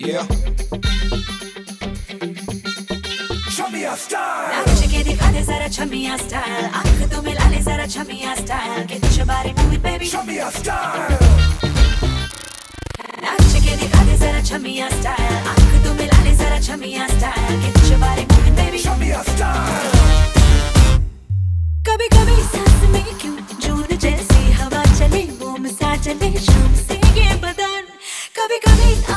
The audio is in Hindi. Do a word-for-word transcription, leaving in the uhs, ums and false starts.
Yeah. Chamiya style. नाच के दिखा दे जरा छमिया स्टाइल, आंख तो मिला ले जरा छमिया style, get your body moving baby. Chamiya style. नाच के दिखा दे जरा छमिया स्टाइल, आंख तो मिला ले जरा छमिया style, get your body moving baby. Chamiya style. कभी कभी सांस में क्यों जून जैसी हवा चले, वो मसा चले शाम से ये बदन, कभी कभी